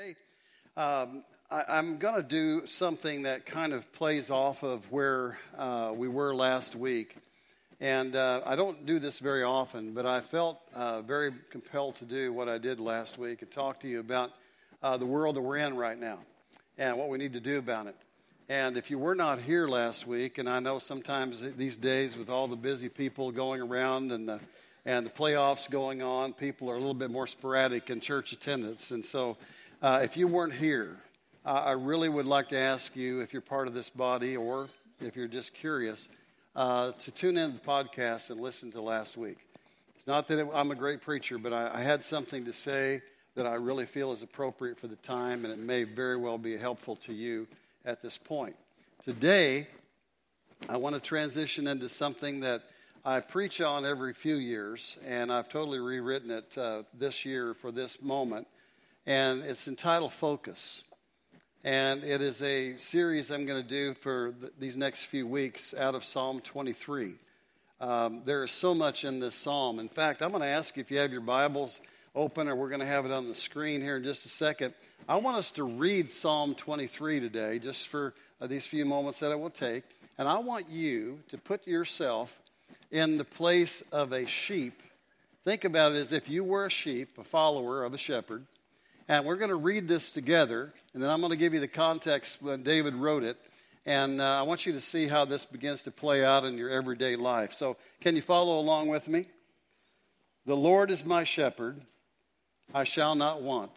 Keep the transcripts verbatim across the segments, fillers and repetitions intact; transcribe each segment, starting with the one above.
Today, um, I, I'm going to do something that kind of plays off of where uh, we were last week. And uh, I don't do this very often, but I felt uh, very compelled to do what I did last week and talk to you about uh, the world that we're in right now and what we need to do about it. And if you were not here last week, and I know sometimes these days with all the busy people going around and the and the playoffs going on, people are a little bit more sporadic in church attendance. And so uh, if you weren't here, uh, I really would like to ask you, if you're part of this body or if you're just curious, uh, to tune into the podcast and listen to last week. It's not that it, I'm a great preacher, but I, I had something to say that I really feel is appropriate for the time, and it may very well be helpful to you at this point. Today, I want to transition into something that I preach on every few years, and I've totally rewritten it uh, this year for this moment, and it's entitled Focus. And it is a series I'm going to do for th- these next few weeks out of Psalm twenty-three. Um, there is so much in this psalm. In fact, I'm going to ask you if you have your Bibles open, or we're going to have it on the screen here in just a second. I want us to read Psalm twenty-three today, just for uh, these few moments that it will take. And I want you to put yourself in the place of a sheep. Think about it as if you were a sheep, a follower of a shepherd. And we're going to read this together, and then I'm going to give you the context when David wrote it. And uh, I want you to see how this begins to play out in your everyday life. So can you follow along with me? The Lord is my shepherd, I shall not want.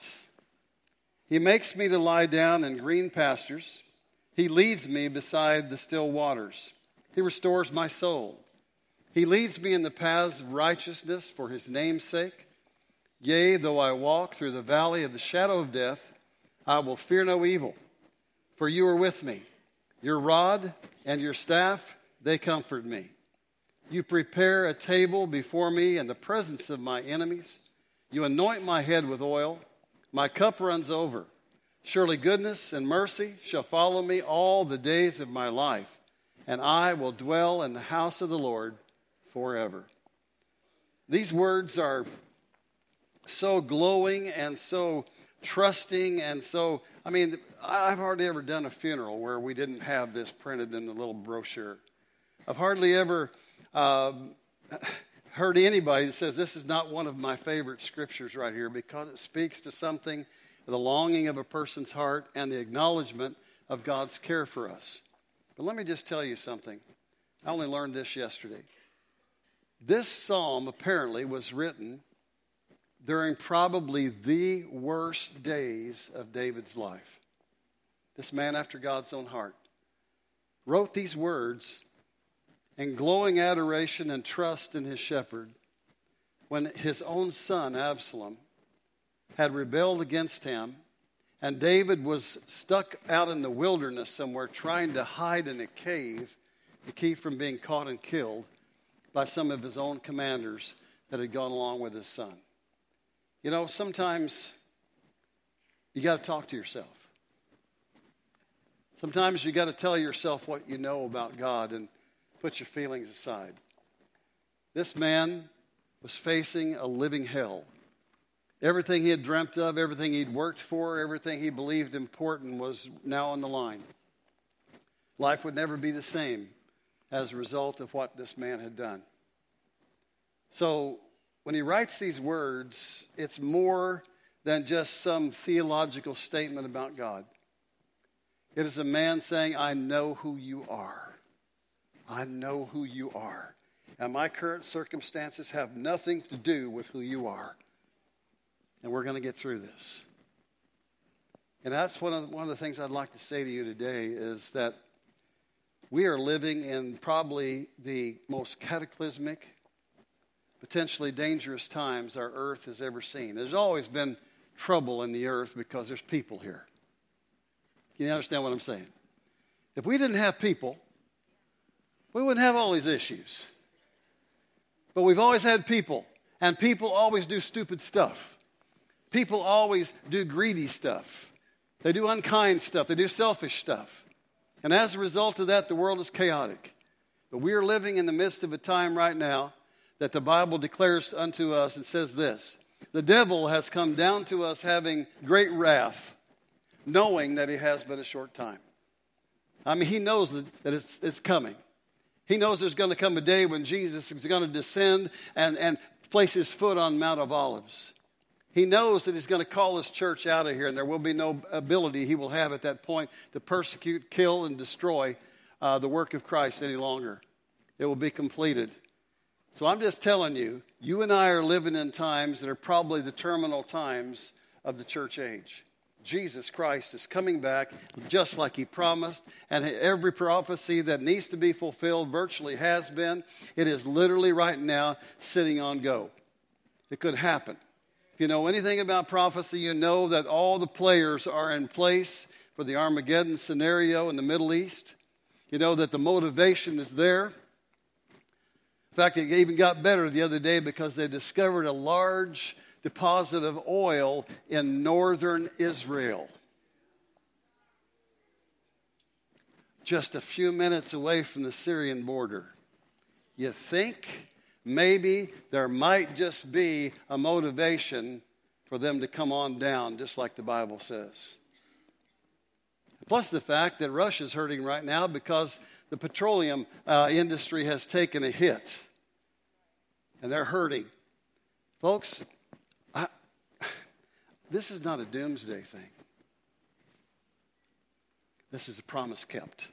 He makes me to lie down in green pastures. He leads me beside the still waters. He restores my soul. He leads me in the paths of righteousness for his name's sake. Yea, though I walk through the valley of the shadow of death, I will fear no evil, for you are with me. Your rod and your staff, they comfort me. You prepare a table before me in the presence of my enemies. You anoint my head with oil. My cup runs over. Surely goodness and mercy shall follow me all the days of my life, and I will dwell in the house of the Lord forever. These words are so glowing and so trusting and so, I mean, I've hardly ever done a funeral where we didn't have this printed in the little brochure. I've hardly ever um, heard anybody that says this is not one of my favorite scriptures right here, because it speaks to something, the longing of a person's heart and the acknowledgement of God's care for us. But let me just tell you something. I only learned this yesterday. This psalm apparently was written during probably the worst days of David's life. This man after God's own heart wrote these words in glowing adoration and trust in his shepherd when his own son Absalom had rebelled against him, and David was stuck out in the wilderness somewhere trying to hide in a cave to keep from being caught and killed by some of his own commanders that had gone along with his son. You know, sometimes you got to talk to yourself. Sometimes you got to tell yourself what you know about God and put your feelings aside. This man was facing a living hell. Everything he had dreamt of, everything he'd worked for, everything he believed important was now on the line. Life would never be the same as a result of what this man had done. So when he writes these words, it's more than just some theological statement about God. It is a man saying, I know who you are. I know who you are. And my current circumstances have nothing to do with who you are. And we're going to get through this. And that's one of the, one of the things I'd like to say to you today is that we are living in probably the most cataclysmic, potentially dangerous times our earth has ever seen. There's always been trouble in the earth because there's people here. Can you understand what I'm saying? If we didn't have people, we wouldn't have all these issues. But we've always had people, and people always do stupid stuff. People always do greedy stuff. They do unkind stuff. They do selfish stuff. And as a result of that, the world is chaotic. But we are living in the midst of a time right now that the Bible declares unto us and says this, The devil has come down to us having great wrath, knowing that he has but a short time. I mean, he knows that, that it's, it's coming. He knows there's going to come a day when Jesus is going to descend and, and place his foot on Mount of Olives. He knows that he's going to call his church out of here, and there will be no ability he will have at that point to persecute, kill, and destroy uh, the work of Christ any longer. It will be completed. So I'm just telling you, you and I are living in times that are probably the terminal times of the church age. Jesus Christ is coming back just like he promised, and every prophecy that needs to be fulfilled virtually has been. It is literally right now sitting on go. It could happen. If you know anything about prophecy, you know that all the players are in place for the Armageddon scenario in the Middle East. You know that the motivation is there. In fact, it even got better the other day because they discovered a large deposit of oil in northern Israel. Just a few minutes away from the Syrian border. You think maybe there might just be a motivation for them to come on down, just like the Bible says. Plus the fact that Russia's hurting right now because the petroleum uh, industry has taken a hit. And they're hurting. Folks, I, this is not a doomsday thing. This is a promise kept.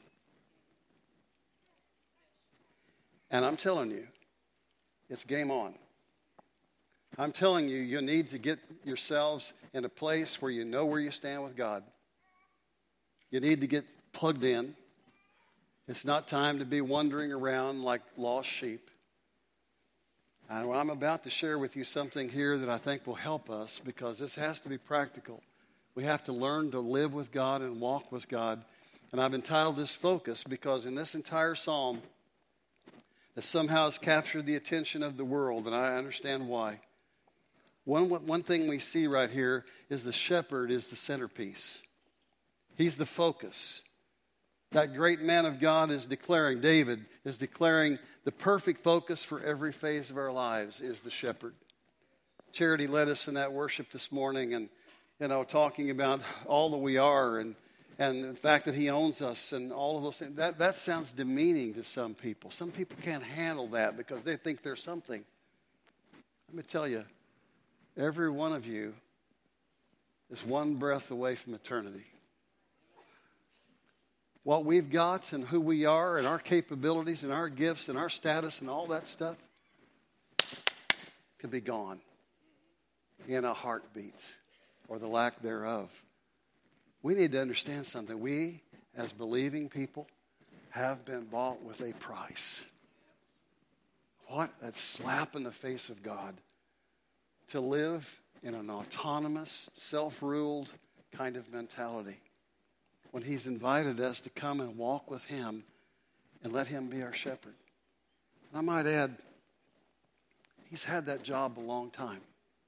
And I'm telling you, it's game on. I'm telling you, you need to get yourselves in a place where you know where you stand with God. You need to get plugged in. It's not time to be wandering around like lost sheep. And I'm about to share with you something here that I think will help us because this has to be practical. We have to learn to live with God and walk with God. And I've entitled this Focus because in this entire psalm that somehow has captured the attention of the world, and I understand why. One, one thing we see right here is the shepherd is the centerpiece. He's the focus. That great man of God is declaring, David is declaring the perfect focus for every phase of our lives is the shepherd. Charity led us in that worship this morning and, you know, talking about all that we are and, and the fact that he owns us and all of those things. That, that sounds demeaning to some people. Some people can't handle that because they think they're something. Let me tell you, every one of you is one breath away from eternity. What we've got and who we are and our capabilities and our gifts and our status and all that stuff could be gone in a heartbeat or the lack thereof. We need to understand something. We, as believing people, have been bought with a price. What a slap in the face of God to live in an autonomous, self-ruled kind of mentality. When he's invited us to come and walk with him and let him be our shepherd. And I might add, he's had that job a long time.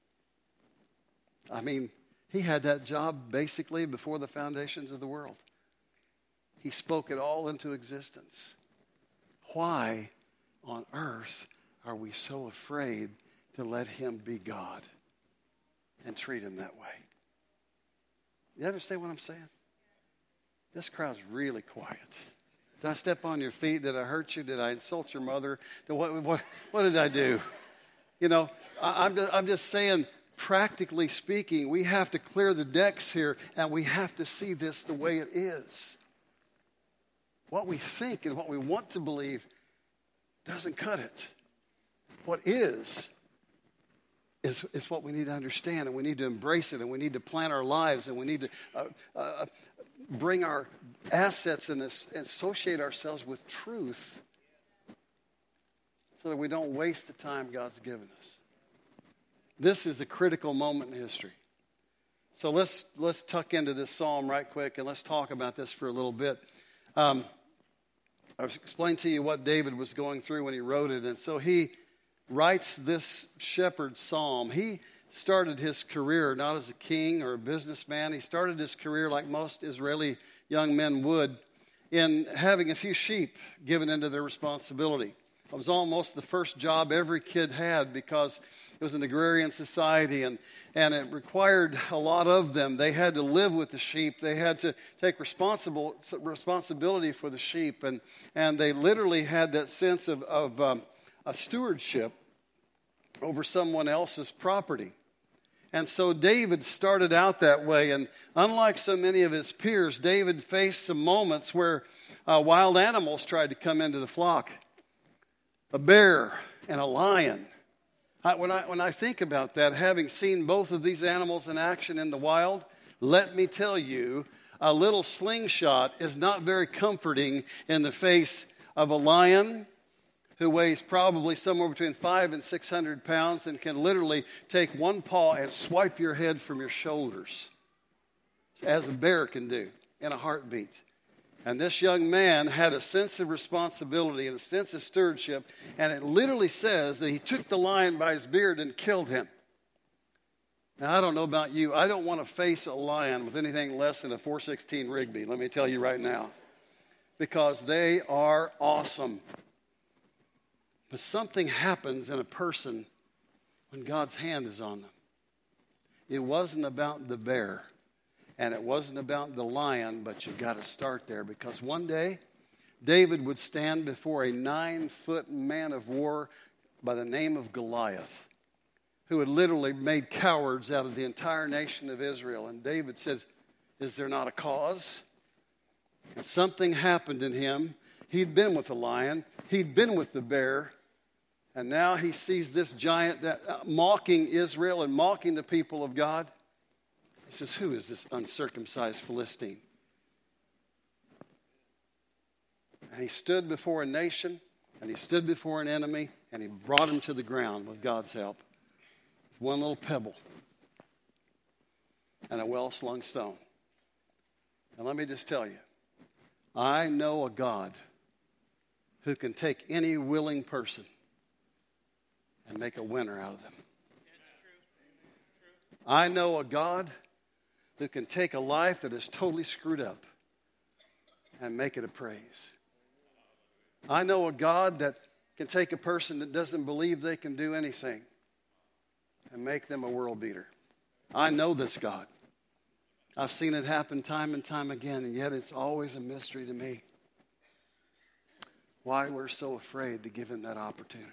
I mean, he had that job basically before the foundations of the world. He spoke it all into existence. Why on earth are we so afraid to let him be God and treat him that way? You understand what I'm saying? This crowd's really quiet. Did I step on your feet? Did I hurt you? Did I insult your mother? What, what, what did I do? You know, I, I'm, just, I'm just saying, practically speaking, we have to clear the decks here, and we have to see this the way it is. What we think and what we want to believe doesn't cut it. What is, is, is what we need to understand, and we need to embrace it, and we need to plan our lives, and we need to uh, uh, bring our assets and associate ourselves with truth so that we don't waste the time God's given us. This is the critical moment in history. So let's let's tuck into this psalm right quick and let's talk about this for a little bit. Um, I've explained to you what David was going through when he wrote it, and so he writes this shepherd psalm. He started his career not as a king or a businessman. He started his career like most Israeli young men would in having a few sheep given into their responsibility. It was almost the first job every kid had because it was an agrarian society, and, and it required a lot of them. They had to live with the sheep. They had to take responsible responsibility for the sheep, and, and they literally had that sense of, of um, a stewardship over someone else's property. And so David started out that way, and unlike so many of his peers, David faced some moments where uh, wild animals tried to come into the flock. A bear and a lion. I, when, I, when I think about that, having seen both of these animals in action in the wild, let me tell you, a little slingshot is not very comforting in the face of a lion who weighs probably somewhere between five and six hundred pounds and can literally take one paw and swipe your head from your shoulders, as a bear can do in a heartbeat. And this young man had a sense of responsibility and a sense of stewardship, and it literally says that he took the lion by his beard and killed him. Now, I don't know about you. I don't want to face a lion with anything less than a four sixteen Rigby, let me tell you right now, because they are awesome. But something happens in a person when God's hand is on them. It wasn't about the bear. And it wasn't about the lion, but you've got to start there, because one day David would stand before a nine-foot man of war by the name of Goliath, who had literally made cowards out of the entire nation of Israel. And David said, is there not a cause? And something happened in him. He'd been with the lion. He'd been with the bear. And now he sees this giant that, uh, mocking Israel and mocking the people of God. He says, who is this uncircumcised Philistine? And he stood before a nation, and he stood before an enemy, and he brought him to the ground with God's help. One little pebble and a well-slung stone. And let me just tell you, I know a God who can take any willing person and make a winner out of them. I know a God who can take a life that is totally screwed up and make it a praise. I know a God that can take a person that doesn't believe they can do anything and make them a world beater. I know this God. I've seen it happen time and time again, and yet it's always a mystery to me why we're so afraid to give him that opportunity.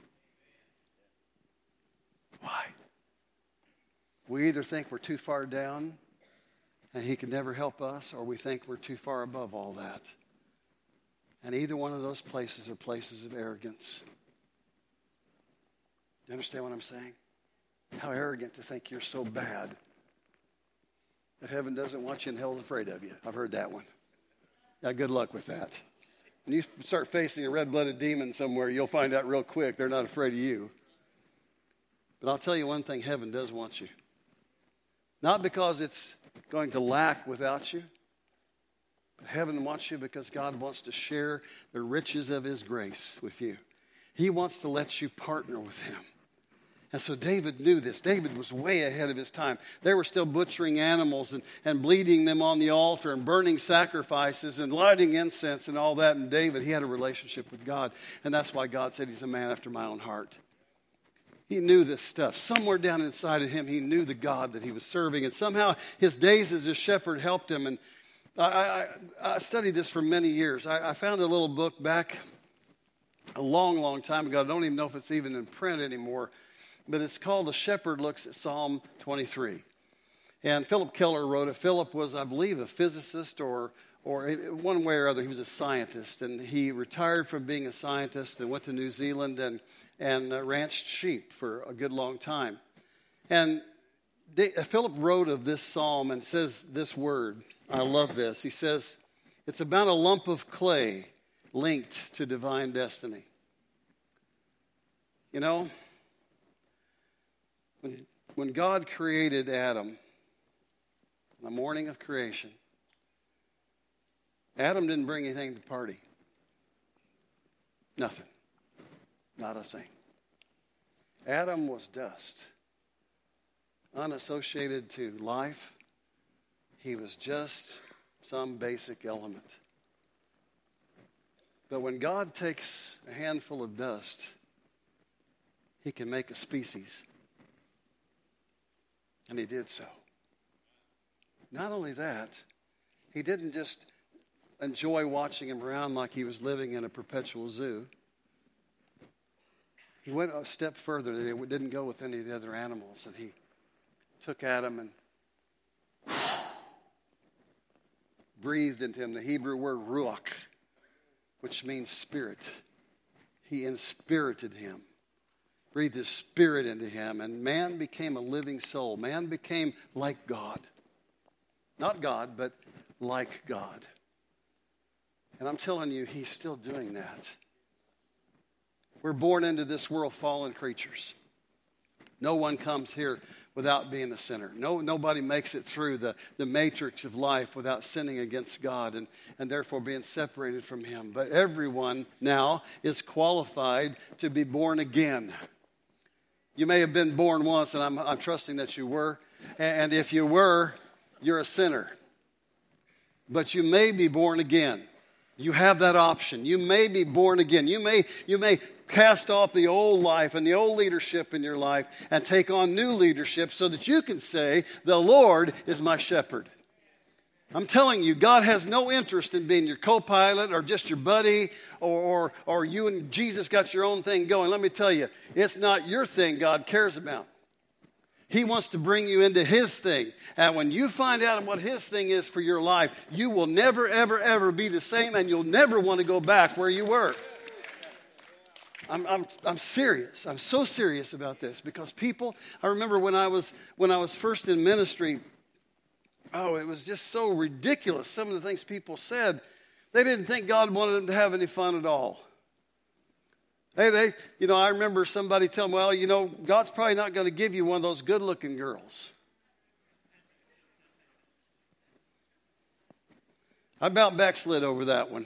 Why? We either think we're too far down and he can never help us, or we think we're too far above all that. And either one of those places are places of arrogance. You understand what I'm saying? How arrogant to think you're so bad that heaven doesn't want you and hell's afraid of you. I've heard that one. Yeah, good luck with that. When you start facing a red-blooded demon somewhere, you'll find out real quick they're not afraid of you. But I'll tell you one thing, heaven does want you. Not because it's going to lack without you, but heaven wants you because God wants to share the riches of his grace with you. He wants to let you partner with him. And so David knew this. David was way ahead of his time. They were still butchering animals and, and bleeding them on the altar and burning sacrifices and lighting incense and all that. And David, he had a relationship with God. And that's why God said he's a man after my own heart. He knew this stuff. Somewhere down inside of him, he knew the God that he was serving. And somehow his days as a shepherd helped him. And I, I, I studied this for many years. I, I found a little book back a long, long time ago. I don't even know if it's even in print anymore. But it's called The Shepherd Looks at Psalm twenty-three. And Philip Keller wrote it. Philip was, I believe, a physicist or or one way or other. He was a scientist. And he retired from being a scientist and went to New Zealand and, and uh, ranched sheep for a good long time. And they, uh, Philip wrote of this psalm and says this word. I love this. He says, it's about a lump of clay linked to divine destiny. You know, When, when God created Adam, in the morning of creation, Adam didn't bring anything to the party. Nothing. Not a thing. Adam was dust. Unassociated to life. He was just some basic element. But when God takes a handful of dust, he can make a species. And he did so. Not only that, he didn't just enjoy watching him around like he was living in a perpetual zoo. He went a step further. It didn't go with any of the other animals. And he took Adam and breathed into him the Hebrew word ruach, which means spirit. He inspirited him, breathed his spirit into him, and man became a living soul. Man became like God. Not God, but like God. And I'm telling you, he's still doing that. We're born into this world fallen creatures. No one comes here without being a sinner. No, nobody makes it through the, the matrix of life without sinning against God and, and therefore being separated from him. But everyone now is qualified to be born again. You may have been born once, and I'm, I'm trusting that you were. And if you were, you're a sinner. But you may be born again. You have that option. You may be born again. You may, you may cast off the old life and the old leadership in your life and take on new leadership so that you can say, the Lord is my shepherd. I'm telling you, God has no interest in being your co-pilot or just your buddy or, or, or you and Jesus got your own thing going. Let me tell you, it's not your thing God cares about. He wants to bring you into his thing. And when you find out what his thing is for your life, you will never, ever, ever be the same, and you'll never want to go back where you were. I'm, I'm, I'm serious. I'm so serious about this because people, I remember when I was, when I was first in ministry, oh, it was just so ridiculous. Some of the things people said, they didn't think God wanted them to have any fun at all. Hey, they, you know, I remember somebody telling me, well, you know, God's probably not going to give you one of those good-looking girls. I about backslid over that one.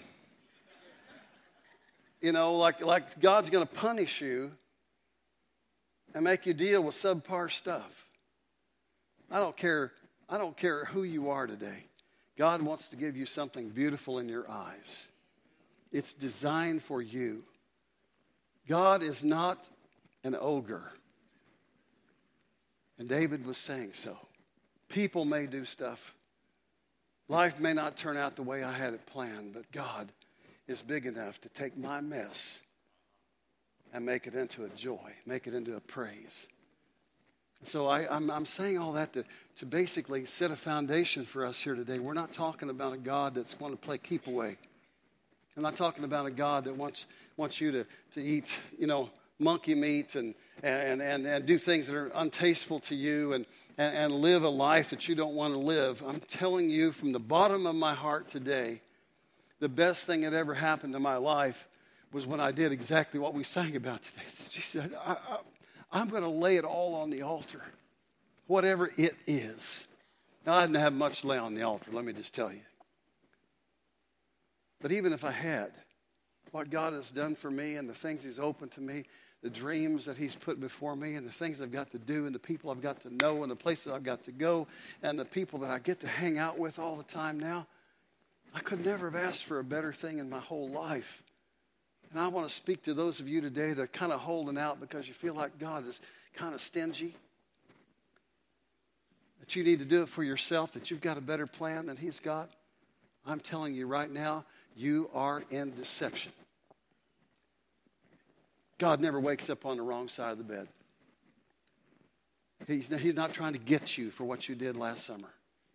You know, like, like God's going to punish you and make you deal with subpar stuff. I don't care. I don't care who you are today. God wants to give you something beautiful in your eyes. It's designed for you. God is not an ogre. And David was saying so. People may do stuff. Life may not turn out the way I had it planned, but God is big enough to take my mess and make it into a joy, make it into a praise. So I, I'm, I'm saying all that to, to basically set a foundation for us here today. We're not talking about a God that's going to play keep away. I'm not talking about a God that wants wants you to, to eat, you know, monkey meat and, and, and, and do things that are untasteful to you and, and, and live a life that you don't want to live. I'm telling you from the bottom of my heart today, the best thing that ever happened to my life was when I did exactly what we sang about today. She said, I, I, I'm going to lay it all on the altar, whatever it is. Now, I didn't have much to lay on the altar, let me just tell you. But even if I had, what God has done for me and the things he's opened to me, the dreams that he's put before me and the things I've got to do and the people I've got to know and the places I've got to go and the people that I get to hang out with all the time now, I could never have asked for a better thing in my whole life. And I want to speak to those of you today that are kind of holding out because you feel like God is kind of stingy. That you need to do it for yourself, that you've got a better plan than he's got. I'm telling you right now, you are in deception. God never wakes up on the wrong side of the bed. He's, he's not trying to get you for what you did last summer.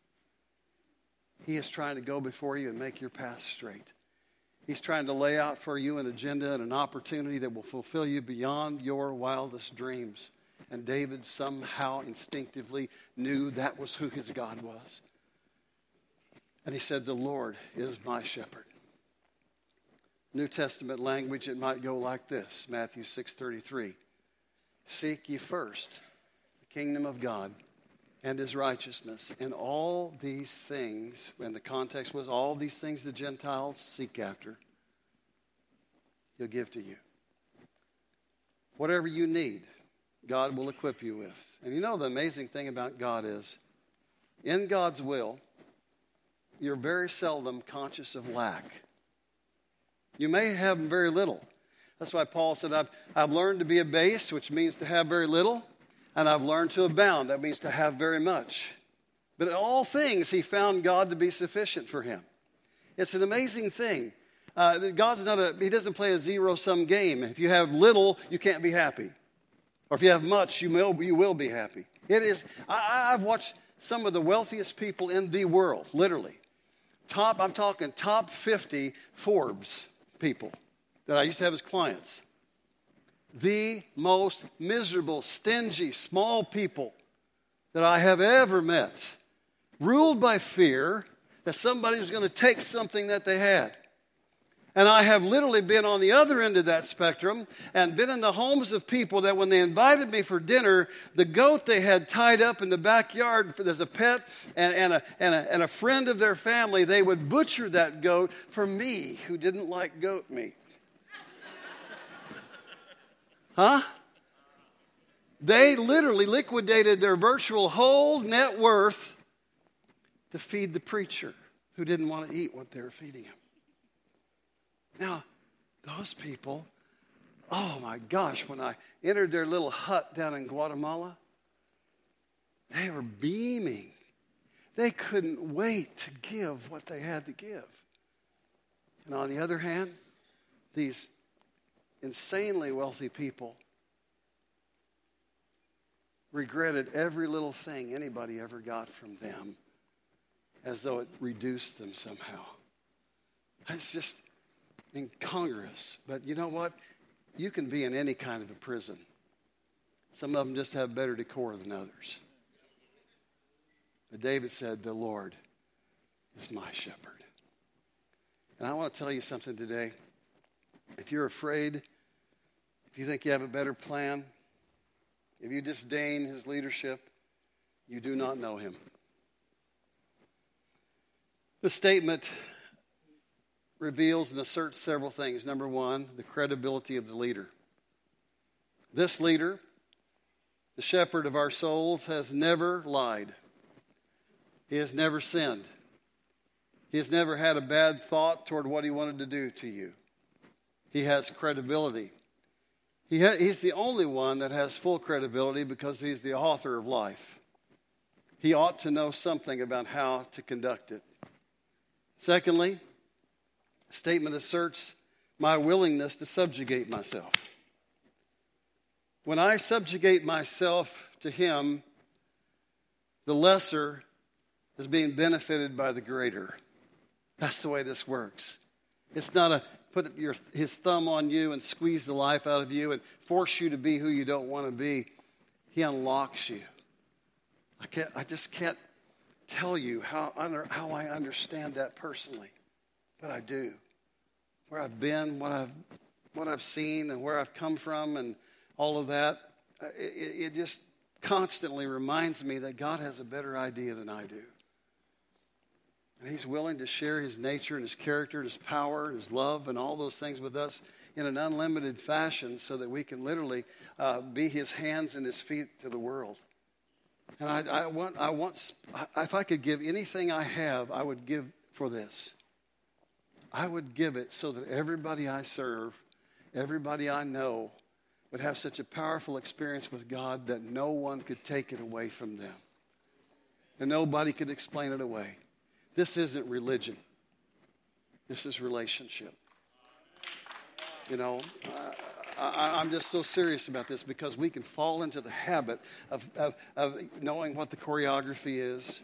He is trying to go before you and make your path straight. He's trying to lay out for you an agenda and an opportunity that will fulfill you beyond your wildest dreams. And David somehow instinctively knew that was who his God was. And he said, the Lord is my shepherd. New Testament language, it might go like this, Matthew six thirty-three. Seek ye first the kingdom of God and his righteousness. And all these things, and the context was all these things the Gentiles seek after, he'll give to you. Whatever you need, God will equip you with. And you know the amazing thing about God is, in God's will, you're very seldom conscious of lack. You may have very little. That's why Paul said, I've, I've learned to be abased, which means to have very little, and I've learned to abound. That means to have very much. But in all things, he found God to be sufficient for him. It's an amazing thing. Uh, God's not a, he doesn't play a zero-sum game. If you have little, you can't be happy. Or if you have much, you will, you will be happy. It is, I, I've watched some of the wealthiest people in the world, literally. Top, I'm talking top fifty Forbes people that I used to have as clients. The most miserable, stingy, small people that I have ever met. Ruled by fear that somebody was going to take something that they had. And I have literally been on the other end of that spectrum and been in the homes of people that when they invited me for dinner, the goat they had tied up in the backyard as a pet and, and, a, and, a, and a friend of their family, they would butcher that goat for me, who didn't like goat meat. Huh? They literally liquidated their virtual whole net worth to feed the preacher who didn't want to eat what they were feeding him. Now, those people, oh my gosh, when I entered their little hut down in Guatemala, they were beaming. They couldn't wait to give what they had to give. And on the other hand, these insanely wealthy people regretted every little thing anybody ever got from them as though it reduced them somehow. It's just incongruous. But you know what? You can be in any kind of a prison. Some of them just have better decor than others. But David said, the Lord is my shepherd. And I want to tell you something today. If you're afraid, if you think you have a better plan, if you disdain his leadership, you do not know him. The statement reveals and asserts several things. Number one, the credibility of the leader. This leader, the shepherd of our souls, has never lied. He has never sinned. He has never had a bad thought toward what he wanted to do to you. He has credibility. He ha- he's the only one that has full credibility because he's the author of life. He ought to know something about how to conduct it. Secondly, the statement asserts my willingness to subjugate myself. When I subjugate myself to him, the lesser is being benefited by the greater. That's the way this works. It's not a put your, his thumb on you and squeeze the life out of you and force you to be who you don't want to be. He unlocks you. I can't. I just can't tell you how under, how I understand that personally, but I do. Where I've been, what I've what I've seen, and where I've come from, and all of that, it, it just constantly reminds me that God has a better idea than I do. And he's willing to share his nature and his character and his power and his love and all those things with us in an unlimited fashion so that we can literally uh, be his hands and his feet to the world. And I, I want, I want, if I could give anything I have, I would give for this. I would give it so that everybody I serve, everybody I know, would have such a powerful experience with God that no one could take it away from them. And nobody could explain it away. This isn't religion. This is relationship. You know, I, I, I'm just so serious about this because we can fall into the habit of, of, of knowing what the choreography is.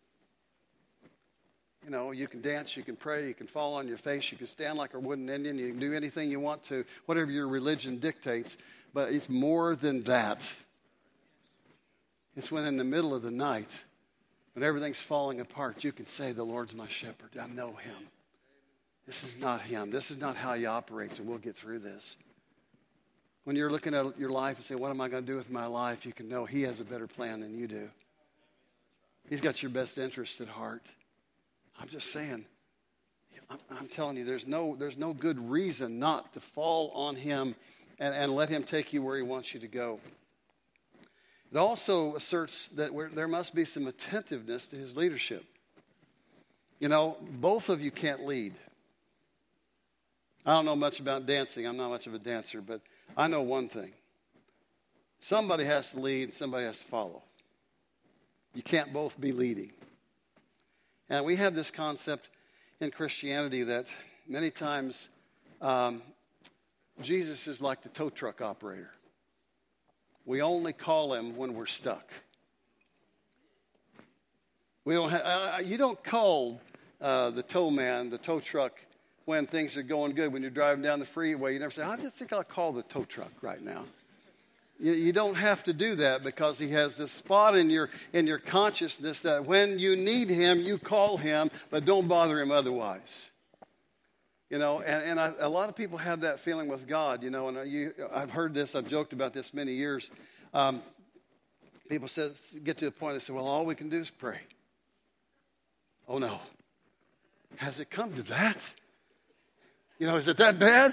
You know, you can dance, you can pray, you can fall on your face, you can stand like a wooden Indian, you can do anything you want to, whatever your religion dictates. But it's more than that. It's when in the middle of the night, when everything's falling apart, you can say, the Lord's my shepherd. I know him. This is not him. This is not how he operates, and we'll get through this. When you're looking at your life and say, what am I going to do with my life? You can know he has a better plan than you do. He's got your best interests at heart. I'm just saying, I'm, I'm telling you, there's no, there's no good reason not to fall on him and, and let him take you where he wants you to go. It also asserts that there must be some attentiveness to his leadership. You know, both of you can't lead. I don't know much about dancing. I'm not much of a dancer, but I know one thing. Somebody has to lead and somebody has to follow. You can't both be leading. And we have this concept in Christianity that many times um, Jesus is like the tow truck operator. We only call him when we're stuck. We don't have, uh, you don't call uh, the tow man, the tow truck, when things are going good. When you're driving down the freeway, you never say, I just think I'll call the tow truck right now. You, you don't have to do that because he has this spot in your in your consciousness that when you need him, you call him, but don't bother him otherwise. You know, and, and I, a lot of people have that feeling with God, you know, and you, I've heard this, I've joked about this many years. Um, people says, get to the point, they say, well, all we can do is pray. Oh, no. Has it come to that? You know, is it that bad?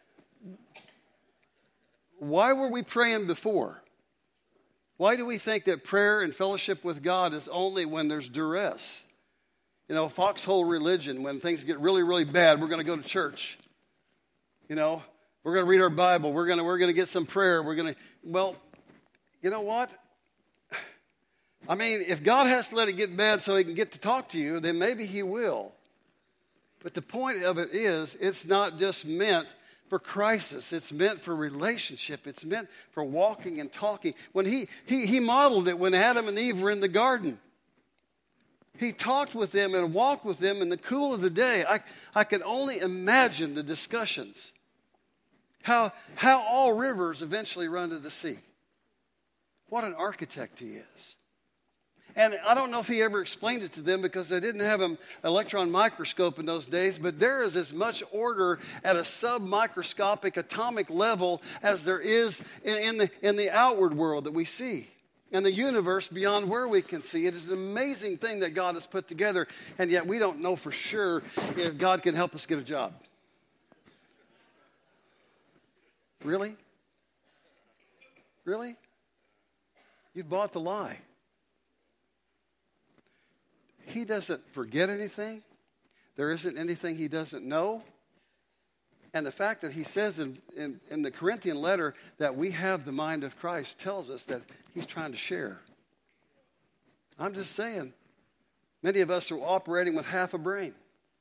Why were we praying before? Why do we think that prayer and fellowship with God is only when there's duress? You know, foxhole religion, when things get really, really bad, we're going to go to church. You know, we're going to read our Bible. We're going to, we're going to get some prayer. We're going to, well, you know what? I mean, if God has to let it get bad so he can get to talk to you, then maybe he will. But the point of it is, it's not just meant for crisis. It's meant for relationship. It's meant for walking and talking. When he, he, he modeled it when Adam and Eve were in the garden. He talked with them and walked with them in the cool of the day. I, I can only imagine the discussions. How, how all rivers eventually run to the sea. What an architect he is. And I don't know if he ever explained it to them because they didn't have an electron microscope in those days, but there is as much order at a sub-microscopic atomic level as there is in, in, the, in the outward world that we see. And the universe beyond where we can see. It is an amazing thing that God has put together, and yet we don't know for sure if God can help us get a job. Really? Really? You've bought the lie. He doesn't forget anything. There isn't anything he doesn't know. And the fact that he says in, in, in the Corinthian letter that we have the mind of Christ tells us that he's trying to share. I'm just saying, many of us are operating with half a brain.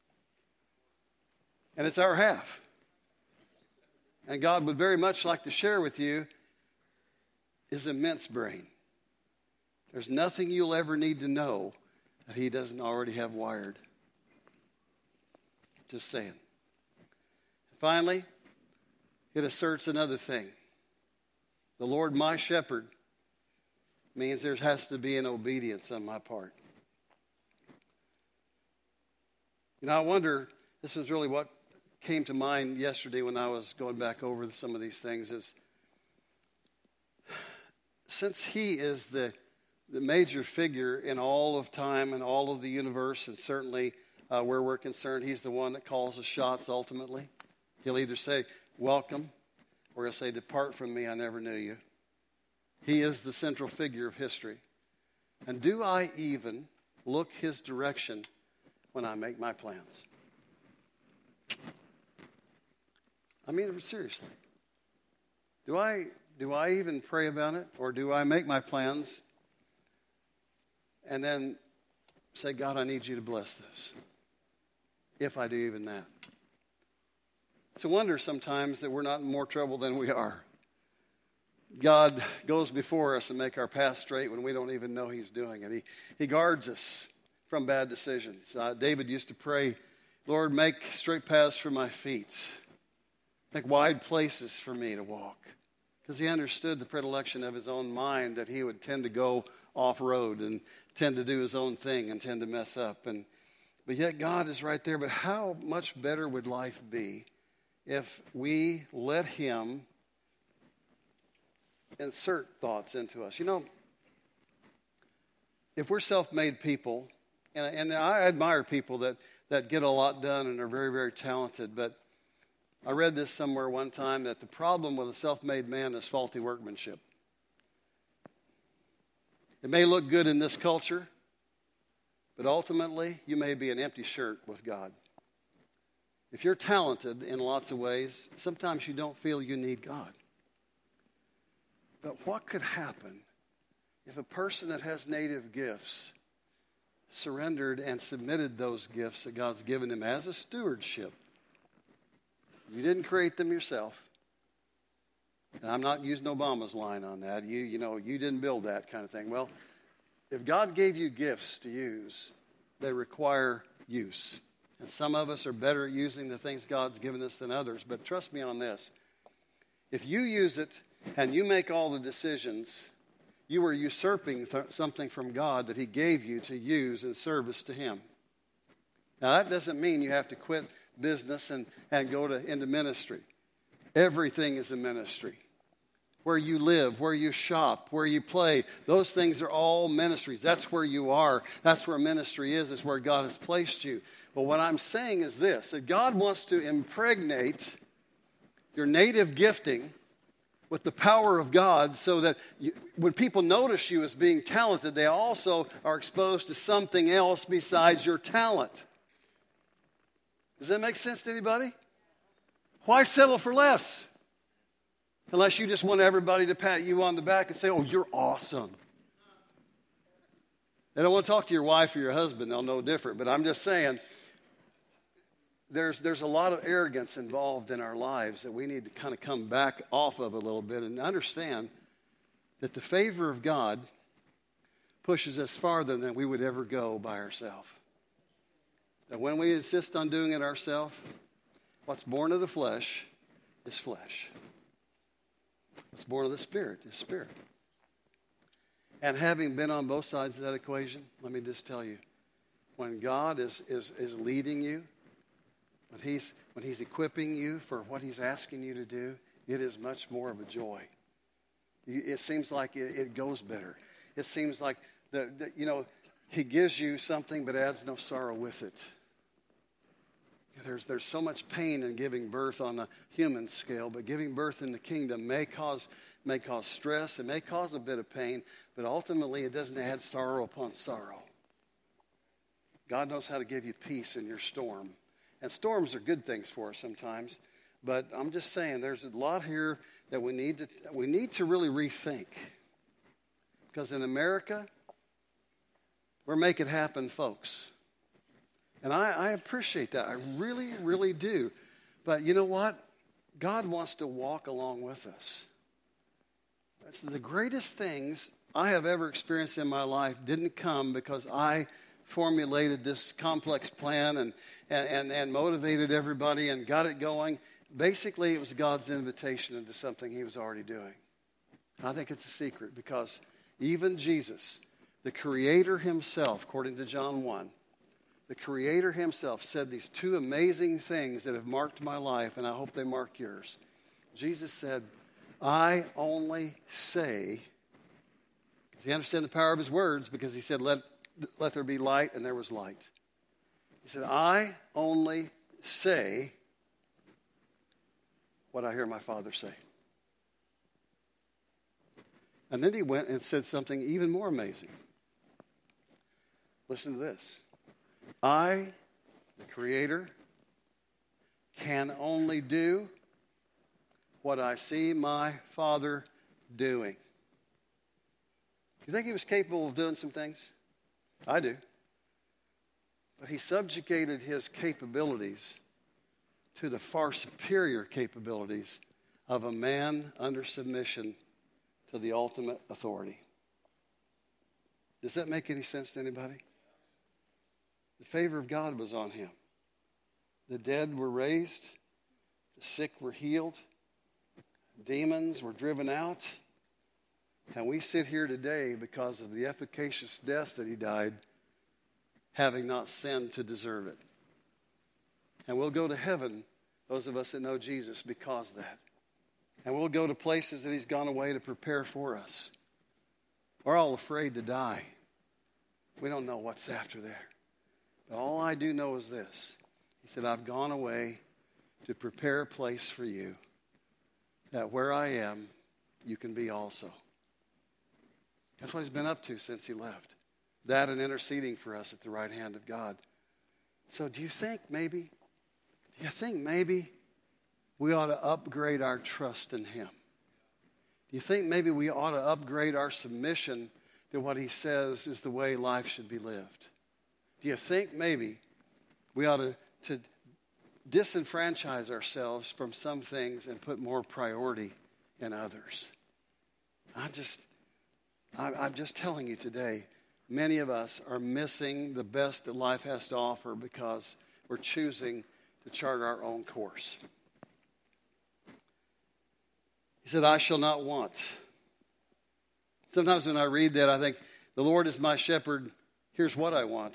And it's our half. And God would very much like to share with you his immense brain. There's nothing you'll ever need to know that he doesn't already have wired. Just saying. Finally, it asserts another thing. The Lord my shepherd means there has to be an obedience on my part. You know, I wonder, this is really what came to mind yesterday when I was going back over some of these things, is since he is the, the major figure in all of time and all of the universe, and certainly uh, where we're concerned, he's the one that calls the shots ultimately. He'll either say, welcome, or he'll say, depart from me, I never knew you. He is the central figure of history. And do I even look his direction when I make my plans? I mean, seriously. Do I, do I even pray about it? Or do I make my plans and then say, God, I need you to bless this? If I do even that. It's a wonder sometimes that we're not in more trouble than we are. God goes before us and make our path straight when we don't even know he's doing it. He, he guards us from bad decisions. Uh, David used to pray, Lord, make straight paths for my feet. Make wide places for me to walk. Because he understood the predilection of his own mind that he would tend to go off-road and tend to do his own thing and tend to mess up. And But yet God is right there. But how much better would life be if we let him insert thoughts into us? You know, if we're self-made people, and, and I admire people that, that get a lot done and are very, very talented, but I read this somewhere one time that the problem with a self-made man is faulty workmanship. It may look good in this culture, but ultimately you may be an empty shirt with God. If you're talented in lots of ways, sometimes you don't feel you need God. But what could happen if a person that has native gifts surrendered and submitted those gifts that God's given him as a stewardship? You didn't create them yourself. And I'm not using Obama's line on that. You, you know, you didn't build that kind of thing. Well, if God gave you gifts to use, they require use. And some of us are better at using the things God's given us than others. But trust me on this. If you use it and you make all the decisions, you are usurping th- something from God that he gave you to use in service to him. Now, that doesn't mean you have to quit business and, and go to, into ministry. Everything is a ministry. Where you live, where you shop, where you play, those things are all ministries. That's where you are. That's where ministry is. It's where God has placed you. But what I'm saying is this, that God wants to impregnate your native gifting with the power of God so that you, when people notice you as being talented, they also are exposed to something else besides your talent. Does that make sense to anybody? Why settle for less? Unless you just want everybody to pat you on the back and say, oh, you're awesome. They don't want to talk to your wife or your husband. They'll know different. But I'm just saying, there's, there's a lot of arrogance involved in our lives that we need to kind of come back off of a little bit and understand that the favor of God pushes us farther than we would ever go by ourselves. That when we insist on doing it ourselves, what's born of the flesh is flesh. What's born of the Spirit is spirit. And having been on both sides of that equation, let me just tell you, when God is, is, is leading you, when he's, when he's equipping you for what he's asking you to do, it is much more of a joy. It seems like it, it goes better. It seems like, the, the, you know, he gives you something but adds no sorrow with it. There's, there's so much pain in giving birth on the human scale, but giving birth in the kingdom may cause, may cause stress. It may cause a bit of pain, but ultimately it doesn't add sorrow upon sorrow. God knows how to give you peace in your storm. And storms are good things for us sometimes, but I'm just saying there's a lot here that we need to, we need to really rethink. Because in America, we're making it happen, folks. And I, I appreciate that. I really, really do. But you know what? God wants to walk along with us. That's the greatest things I have ever experienced in my life didn't come because I formulated this complex plan and, and, and, and motivated everybody and got it going. Basically, it was God's invitation into something he was already doing. I think it's a secret because even Jesus, the Creator himself, according to John one, the Creator himself said these two amazing things that have marked my life, and I hope they mark yours. Jesus said, I only say, does he understand the power of his words? Because he said, let, let there be light, and there was light. He said, I only say what I hear my Father say. And then he went and said something even more amazing. Listen to this. I, the Creator, can only do what I see my Father doing. Do you think he was capable of doing some things? I do. But he subjugated his capabilities to the far superior capabilities of a man under submission to the ultimate authority. Does that make any sense to anybody? The favor of God was on him. The dead were raised. The sick were healed. Demons were driven out. And we sit here today because of the efficacious death that he died, having not sinned to deserve it. And we'll go to heaven, those of us that know Jesus, because of that. And we'll go to places that he's gone away to prepare for us. We're all afraid to die. We don't know what's after there. But all I do know is this. He said, I've gone away to prepare a place for you, that where I am, you can be also. That's what he's been up to since he left. That and interceding for us at the right hand of God. So do you think maybe Do you think maybe we ought to upgrade our trust in him? Do you think maybe we ought to upgrade our submission to what he says is the way life should be lived? Do you think maybe we ought to, to disenfranchise ourselves from some things and put more priority in others? I'm just, I, I'm just telling you today, many of us are missing the best that life has to offer because we're choosing to chart our own course. He said, I shall not want. Sometimes when I read that, I think, the Lord is my shepherd, here's what I want.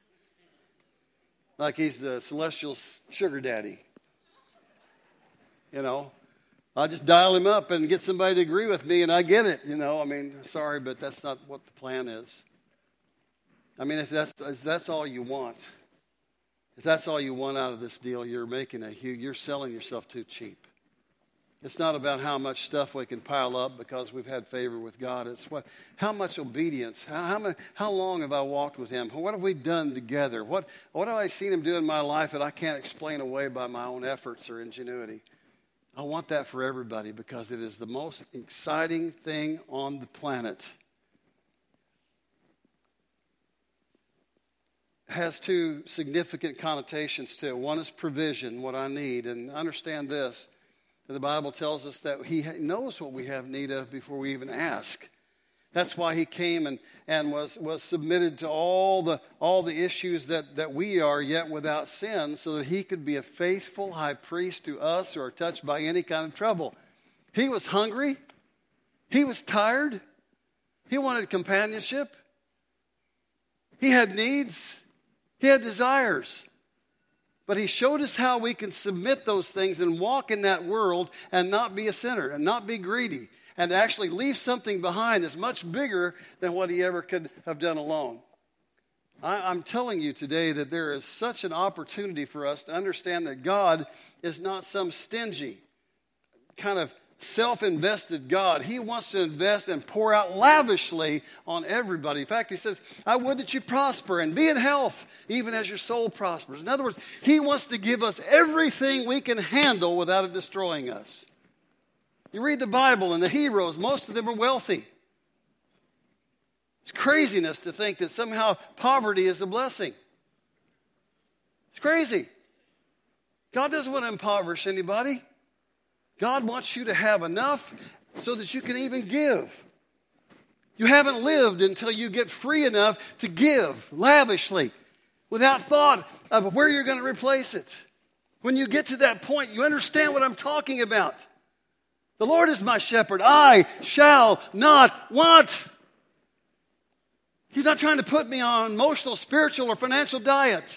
Like he's the celestial sugar daddy. You know, I just dial him up and get somebody to agree with me and I get it. You know, I mean, sorry, but that's not what the plan is. I mean, if that's, if that's all you want, if that's all you want out of this deal, you're making a huge, you're selling yourself too cheap. It's not about how much stuff we can pile up because we've had favor with God. It's what, how much obedience, how, how, many, how long have I walked with him? What have we done together? What, what have I seen him do in my life that I can't explain away by my own efforts or ingenuity? I want that for everybody because it is the most exciting thing on the planet. It has two significant connotations to it. One is provision, what I need. And understand this. The Bible tells us that he knows what we have need of before we even ask. That's why he came and, and was, was submitted to all the, all the issues that, that we are, yet without sin, so that he could be a faithful high priest to us who are touched by any kind of trouble. He was hungry. He was tired. He wanted companionship. He had needs. He had desires. But he showed us how we can submit those things and walk in that world and not be a sinner and not be greedy and actually leave something behind that's much bigger than what he ever could have done alone. I, I'm telling you today that there is such an opportunity for us to understand that God is not some stingy, kind of self-invested God. He wants to invest and pour out lavishly on everybody. In fact, he says, I would that you prosper and be in health, even as your soul prospers. In other words, he wants to give us everything we can handle without it destroying us. You read the Bible and the heroes, most of them are wealthy. It's craziness to think that somehow poverty is a blessing. It's crazy. God doesn't want to impoverish anybody. God wants you to have enough so that you can even give. You haven't lived until you get free enough to give lavishly without thought of where you're going to replace it. When you get to that point, you understand what I'm talking about. The Lord is my shepherd. I shall not want. He's not trying to put me on emotional, spiritual, or financial diet.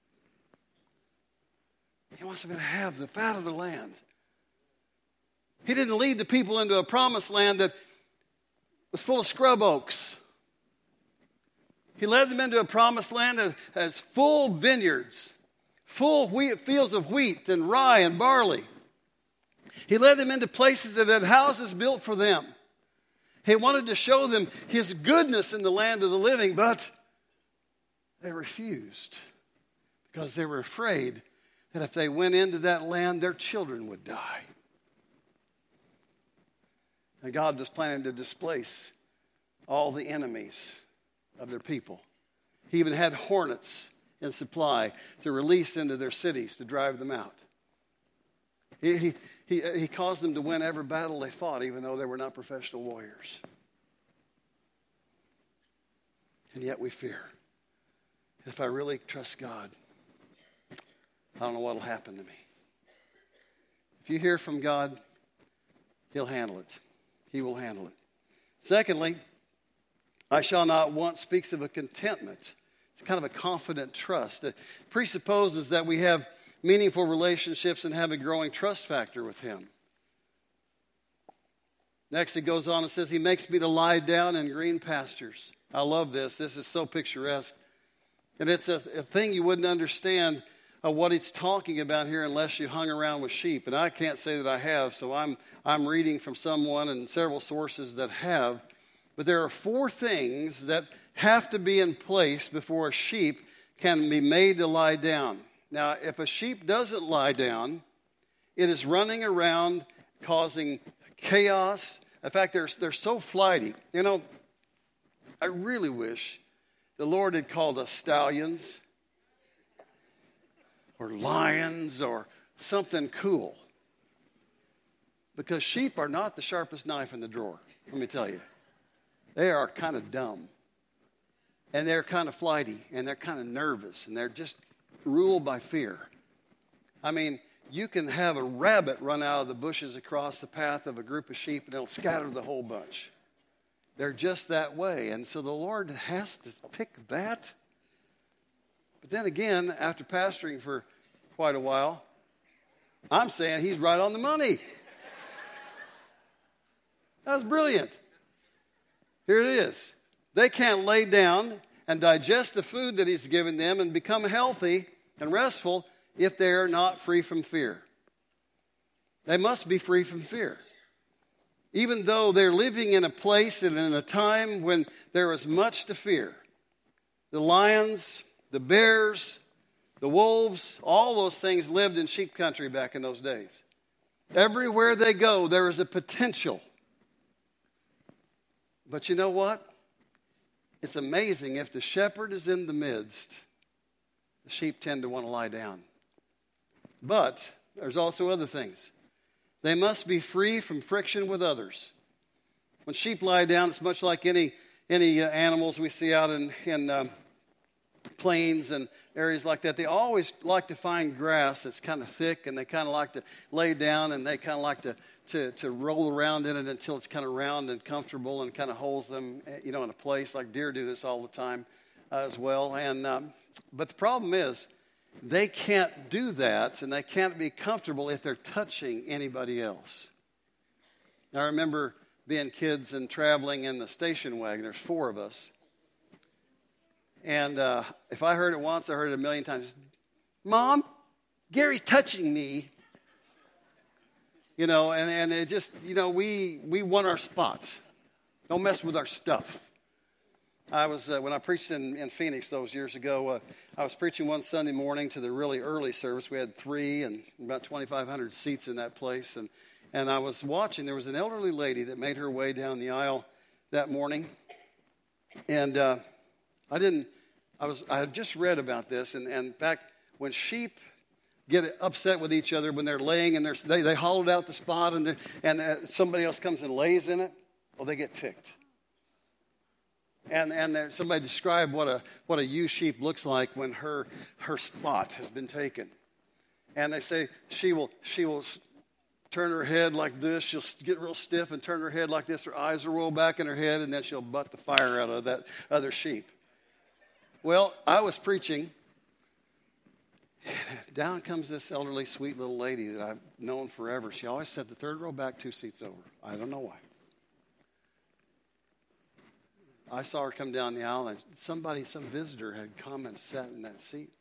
He wants me to have the fat of the land. He didn't lead the people into a promised land that was full of scrub oaks. He led them into a promised land that has full vineyards, full wheat, fields of wheat and rye and barley. He led them into places that had houses built for them. He wanted to show them his goodness in the land of the living, but they refused because they were afraid that if they went into that land, their children would die. And God was planning to displace all the enemies of their people. He even had hornets in supply to release into their cities to drive them out. He, he, he, he caused them to win every battle they fought, even though they were not professional warriors. And yet we fear. If I really trust God, I don't know what will happen to me. If you hear from God, he'll handle it. He will handle it. Secondly, I shall not want speaks of a contentment. It's kind of a confident trust. It presupposes that we have meaningful relationships and have a growing trust factor with him. Next, it goes on and says, he makes me to lie down in green pastures. I love this. This is so picturesque. And it's a, a thing you wouldn't understand of what it's talking about here unless you hung around with sheep. And I can't say that I have, so I'm I'm reading from someone and several sources that have. But there are four things that have to be in place before a sheep can be made to lie down. Now, if a sheep doesn't lie down, it is running around causing chaos. In fact, they're, they're so flighty. You know, I really wish the Lord had called us stallions or lions or something cool. Because sheep are not the sharpest knife in the drawer, let me tell you. They are kind of dumb. And they're kind of flighty. And they're kind of nervous. And they're just ruled by fear. I mean, you can have a rabbit run out of the bushes across the path of a group of sheep and it'll scatter the whole bunch. They're just that way. And so the Lord has to pick that. But then again, after pastoring for quite a while, I'm saying he's right on the money. That was brilliant. Here it is. They can't lay down and digest the food that he's given them and become healthy and restful if they're not free from fear. They must be free from fear. Even though they're living in a place and in a time when there is much to fear. The lions, the bears, the wolves, all those things lived in sheep country back in those days. Everywhere they go, there is a potential. But you know what? It's amazing if the shepherd is in the midst, the sheep tend to want to lie down. But there's also other things. They must be free from friction with others. When sheep lie down, it's much like any any uh, animals we see out in, in um, plains and areas like that. They always like to find grass that's kind of thick, and they kind of like to lay down, and they kind of like to, to, to roll around in it until it's kind of round and comfortable and kind of holds them, you know, in a place. Like deer do this all the time uh, as well. And um, but the problem is, they can't do that, and they can't be comfortable if they're touching anybody else. I remember being kids and traveling in the station wagon. There's four of us. And uh, if I heard it once, I heard it a million times. Mom, Gary's touching me. You know, and, and it just, you know, we, we want our spot. Don't mess with our stuff. I was, uh, when I preached in, in Phoenix those years ago, uh, I was preaching one Sunday morning to the really early service. We had three and about twenty-five hundred seats in that place. And, and I was watching. There was an elderly lady that made her way down the aisle that morning. And uh, I didn't, I was, I had just read about this. And, and in fact, when sheep get upset with each other, when they're laying and they're, they, they hollowed out the spot and, and uh, somebody else comes and lays in it, well, they get ticked. And and there, somebody described what a what a ewe sheep looks like when her her spot has been taken. And they say she will she will turn her head like this. She'll get real stiff and turn her head like this. Her eyes will roll back in her head, and then she'll butt the fire out of that other sheep. Well, I was preaching. Down comes this elderly, sweet little lady that I've known forever. She always sat the third row back, two seats over. I don't know why. I saw her come down the aisle, and somebody, some visitor had come and sat in that seat.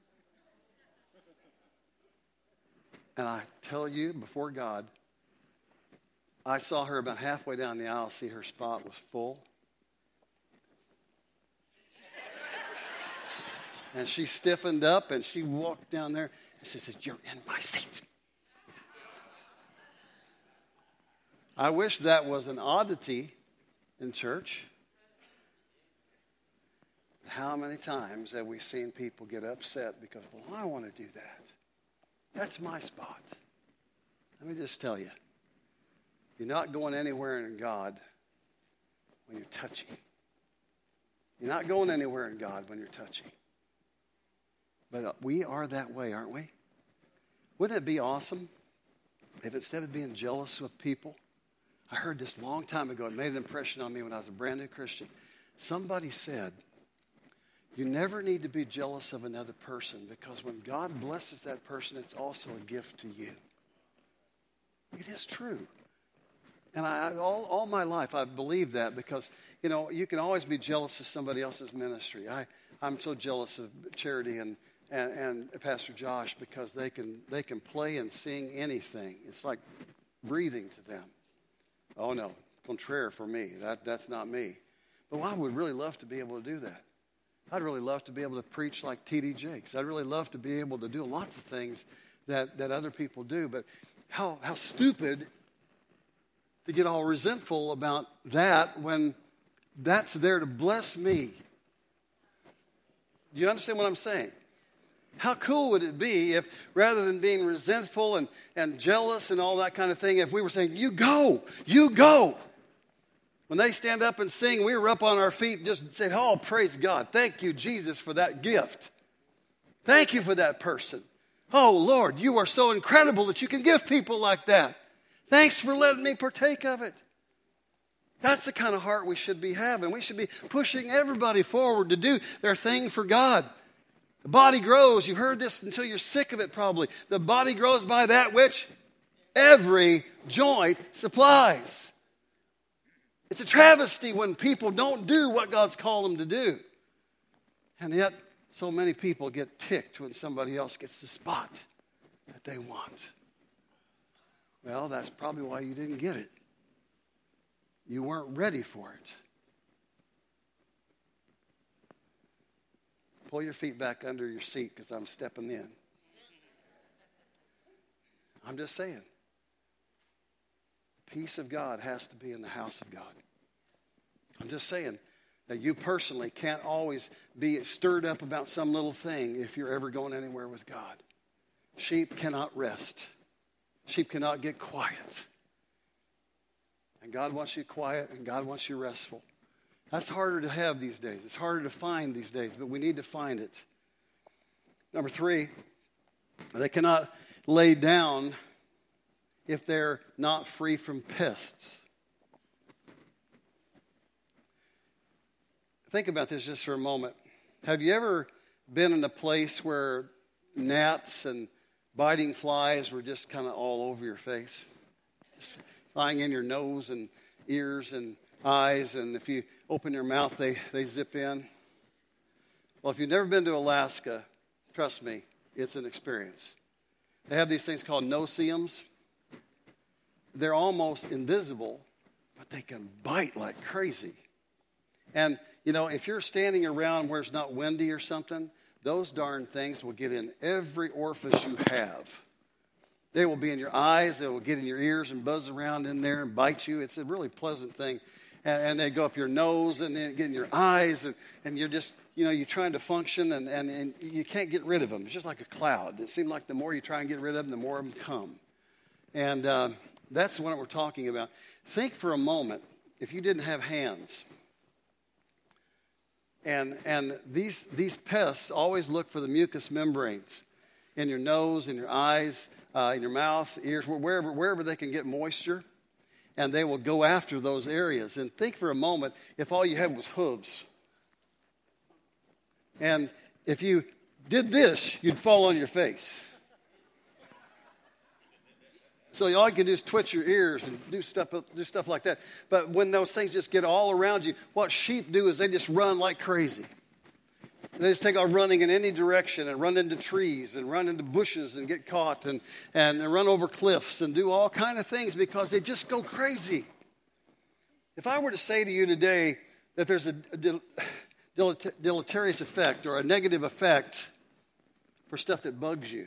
And I tell you, before God, I saw her about halfway down the aisle, see her spot was full. And she stiffened up, and she walked down there, and she said, "You're in my seat." I wish that was an oddity in church. How many times have we seen people get upset because, well, I want to do that. That's my spot. Let me just tell you, you're not going anywhere in God when you're touchy. You're not going anywhere in God when you're touchy. But we are that way, aren't we? Wouldn't it be awesome if instead of being jealous of people, I heard this a long time ago, it made an impression on me when I was a brand new Christian. Somebody said, you never need to be jealous of another person because when God blesses that person, it's also a gift to you. It is true. And I, all, all my life, I've believed that because, you know, you can always be jealous of somebody else's ministry. I, I'm so jealous of Charity and, and, and Pastor Josh because they can, they can play and sing anything. It's like breathing to them. Oh, no, contraire for me. That, that's not me. But well, I would really love to be able to do that. I'd really love to be able to preach like T D Jakes. I'd really love to be able to do lots of things that, that other people do. But how, how stupid to get all resentful about that when that's there to bless me. Do you understand what I'm saying? How cool would it be if, rather than being resentful and, and jealous and all that kind of thing, if we were saying, you go, you go. When they stand up and sing, we were up on our feet and just said, oh, praise God. Thank you, Jesus, for that gift. Thank you for that person. Oh, Lord, you are so incredible that you can give people like that. Thanks for letting me partake of it. That's the kind of heart we should be having. We should be pushing everybody forward to do their thing for God. The body grows. You've heard this until you're sick of it probably. The body grows by that which every joint supplies. It's a travesty when people don't do what God's called them to do. And yet, so many people get ticked when somebody else gets the spot that they want. Well, that's probably why you didn't get it. You weren't ready for it. Pull your feet back under your seat because I'm stepping in. I'm just saying. The peace of God has to be in the house of God. I'm just saying that you personally can't always be stirred up about some little thing if you're ever going anywhere with God. Sheep cannot rest. Sheep cannot get quiet. And God wants you quiet and God wants you restful. That's harder to have these days. It's harder to find these days, but we need to find it. Number three, they cannot lay down if they're not free from pests. Think about this just for a moment. Have you ever been in a place where gnats and biting flies were just kind of all over your face? Just flying in your nose and ears and eyes, and if you open your mouth, they, they zip in. Well, if you've never been to Alaska, trust me, it's an experience. They have these things called no-see-ums. They're almost invisible, but they can bite like crazy. And, you know, if you're standing around where it's not windy or something, those darn things will get in every orifice you have. They will be in your eyes. They will get in your ears and buzz around in there and bite you. It's a really pleasant thing. And, and they go up your nose and then get in your eyes. And, and you're just, you know, you're trying to function and, and, and you can't get rid of them. It's just like a cloud. It seems like the more you try and get rid of them, the more of them come. And uh, that's what we're talking about. Think for a moment, if you didn't have hands. And and these these pests always look for the mucous membranes in your nose, in your eyes, uh, in your mouth, ears, wherever wherever they can get moisture, and they will go after those areas. And think for a moment if all you had was hooves, and if you did this, you'd fall on your face. So all you can do is twitch your ears and do stuff, do stuff like that. But when those things just get all around you, what sheep do is they just run like crazy. They just take off running in any direction and run into trees and run into bushes and get caught and, and run over cliffs and do all kind of things because they just go crazy. If I were to say to you today that there's a deleterious effect or a negative effect for stuff that bugs you,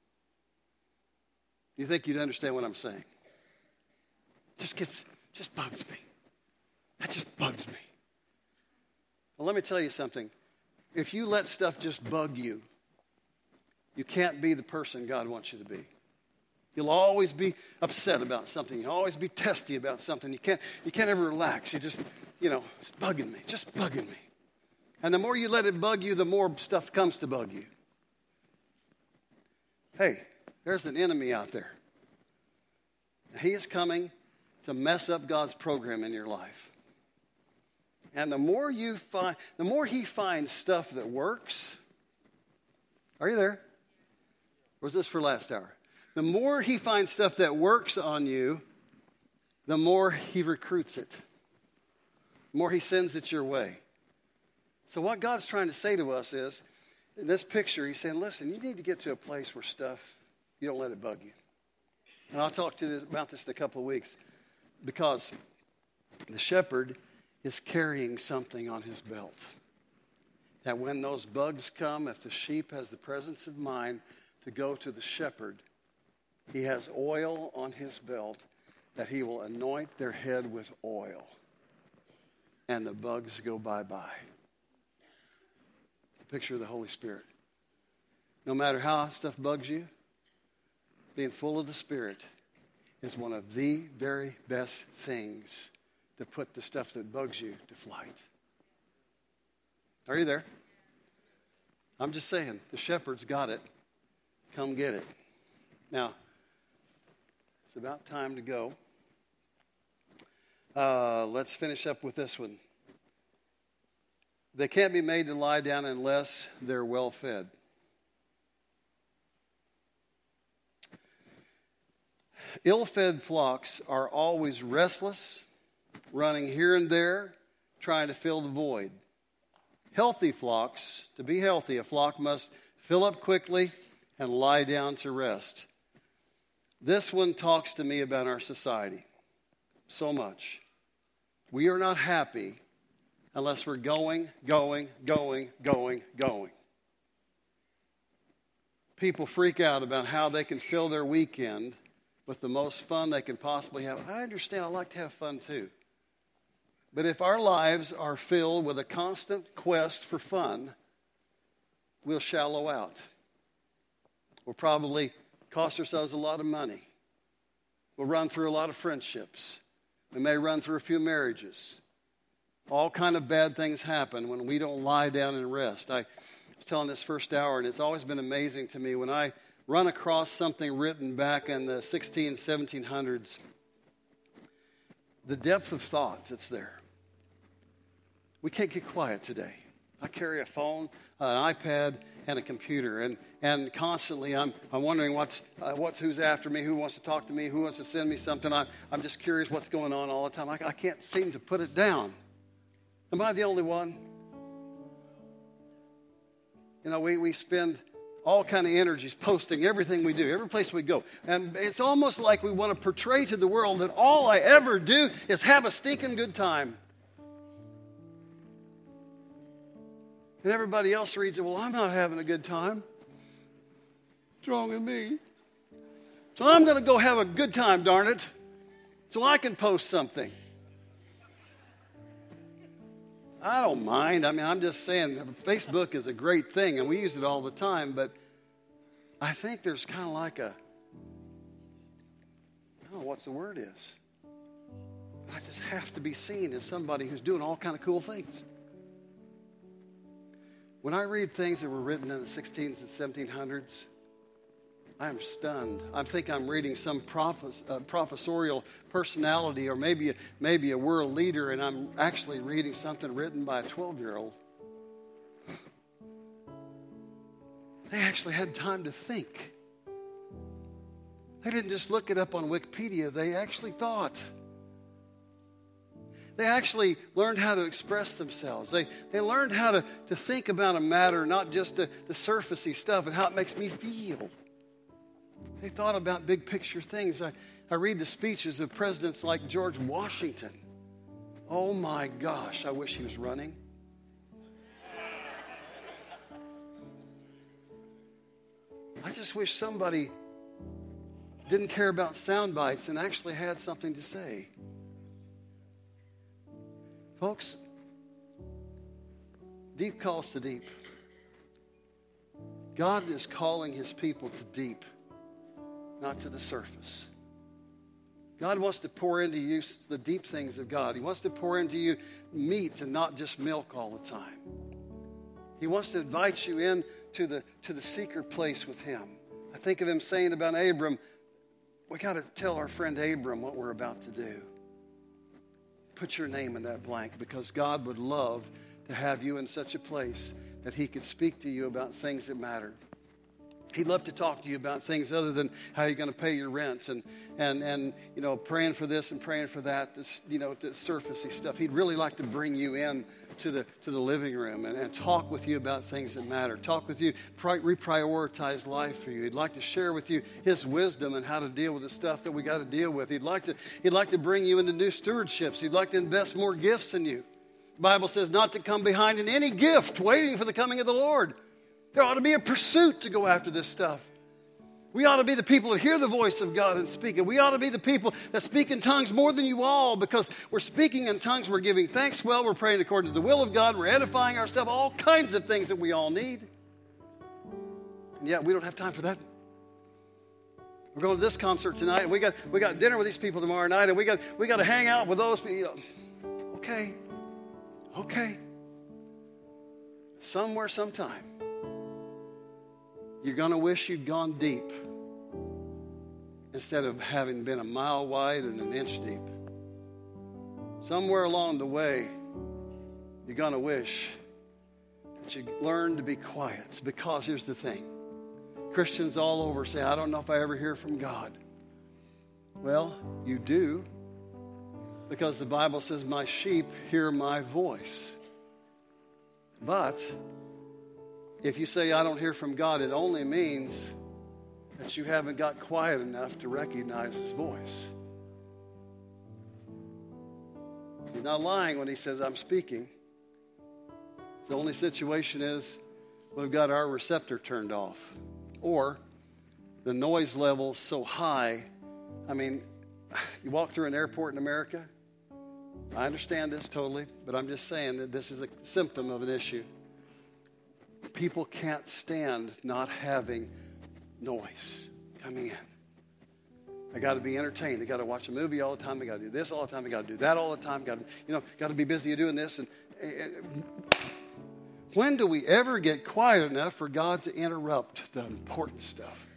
you think you'd understand what I'm saying? Just gets, just bugs me. That just bugs me. Well, let me tell you something. If you let stuff just bug you, you can't be the person God wants you to be. You'll always be upset about something. You'll always be testy about something. You can't, you can't ever relax. You just, you know, it's bugging me, just bugging me. And the more you let it bug you, the more stuff comes to bug you. Hey, there's an enemy out there. He is coming to mess up God's program in your life. And the more you find, the more he finds stuff that works. Are you there? Or was this for last hour? The more he finds stuff that works on you, the more he recruits it. The more he sends it your way. So what God's trying to say to us is, in this picture, he's saying, listen, you need to get to a place where stuff, you don't let it bug you. And I'll talk to you about this in a couple of weeks because the shepherd is carrying something on his belt that when those bugs come, if the sheep has the presence of mind to go to the shepherd, he has oil on his belt that he will anoint their head with oil. And the bugs go bye-bye. Picture of the Holy Spirit. No matter how stuff bugs you, being full of the Spirit is one of the very best things to put the stuff that bugs you to flight. Are you there? I'm just saying, the shepherd's got it. Come get it. Now, it's about time to go. Uh, let's finish up with this one. They can't be made to lie down unless they're well fed. Ill-fed flocks are always restless, running here and there, trying to fill the void. Healthy flocks, to be healthy, a flock must fill up quickly and lie down to rest. This one talks to me about our society so much. We are not happy unless we're going, going, going, going, going. People freak out about how they can fill their weekend with the most fun they can possibly have. I understand. I like to have fun too. But if our lives are filled with a constant quest for fun, we'll shallow out. We'll probably cost ourselves a lot of money. We'll run through a lot of friendships. We may run through a few marriages. All kind of bad things happen when we don't lie down and rest. I was telling this first hour, and it's always been amazing to me when I run across something written back in the sixteen, seventeen hundreds. The depth of thought that's there. We can't get quiet today. I carry a phone, an iPad, and a computer, and, and constantly I'm I'm wondering what's uh, what's who's after me, who wants to talk to me, who wants to send me something. I, I'm just curious what's going on all the time. I, I can't seem to put it down. Am I the only one? You know, we, we spend all kind of energies posting everything we do, every place we go. And it's almost like we want to portray to the world that all I ever do is have a stinking good time. And everybody else reads it, well, I'm not having a good time. What's wrong with me? So I'm going to go have a good time, darn it, so I can post something. I don't mind. I mean, I'm just saying Facebook is a great thing, and we use it all the time, but I think there's kind of like a, I don't know what the word is. I just have to be seen as somebody who's doing all kind of cool things. When I read things that were written in the sixteens and seventeen hundreds, I'm stunned. I think I'm reading some prophes- uh, professorial personality or maybe, maybe a world leader, and I'm actually reading something written by a twelve-year-old. They actually had time to think. They didn't just look it up on Wikipedia. They actually thought. They actually learned how to express themselves. They, they learned how to, to think about a matter, not just the, the surfacey stuff and how it makes me feel. They thought about big picture things. I, I read the speeches of presidents like George Washington. Oh my gosh, I wish he was running. I just wish somebody didn't care about sound bites and actually had something to say. Folks, deep calls to deep. God is calling his people to deep, not to the surface. God wants to pour into you the deep things of God. He wants to pour into you meat and not just milk all the time. He wants to invite you in to the, to the secret place with him. I think of him saying about Abram, we got to tell our friend Abram what we're about to do. Put your name in that blank, because God would love to have you in such a place that he could speak to you about things that matter. He'd love to talk to you about things other than how you're going to pay your rent and, and, and you know, praying for this and praying for that, this, you know, the surfacey stuff. He'd really like to bring you in to the to the living room and, and talk with you about things that matter. Talk with you, pri- reprioritize life for you. He'd like to share with you his wisdom and how to deal with the stuff that we got to deal with. He'd like to, he'd like to bring you into new stewardships. He'd like to invest more gifts in you. The Bible says not to come behind in any gift, waiting for the coming of the Lord. There ought to be a pursuit to go after this stuff. We ought to be the people that hear the voice of God and speak it. We ought to be the people that speak in tongues more than you all, because we're speaking in tongues, we're giving thanks well, we're praying according to the will of God, we're edifying ourselves, all kinds of things that we all need. And yet we don't have time for that. We're going to this concert tonight, and we got we got dinner with these people tomorrow night, and we got we got to hang out with those people. You know. Okay, okay. Somewhere, sometime, you're going to wish you'd gone deep instead of having been a mile wide and an inch deep. Somewhere along the way, you're going to wish that you learned to be quiet. Because here's the thing. Christians all over say, I don't know if I ever hear from God. Well, you do, because the Bible says, my sheep hear my voice. But if you say, I don't hear from God, it only means that you haven't got quiet enough to recognize his voice. He's not lying when he says, I'm speaking. The only situation is we've got our receptor turned off. Or the noise level so high. I mean, you walk through an airport in America. I understand this totally, but I'm just saying that this is a symptom of an issue. People can't stand not having noise coming in. They got to be entertained. They got to watch a movie all the time. They got to do this all the time. They got to do that all the time. Got to, you know, got to be busy doing this. And, and when do we ever get quiet enough for God to interrupt the important stuff?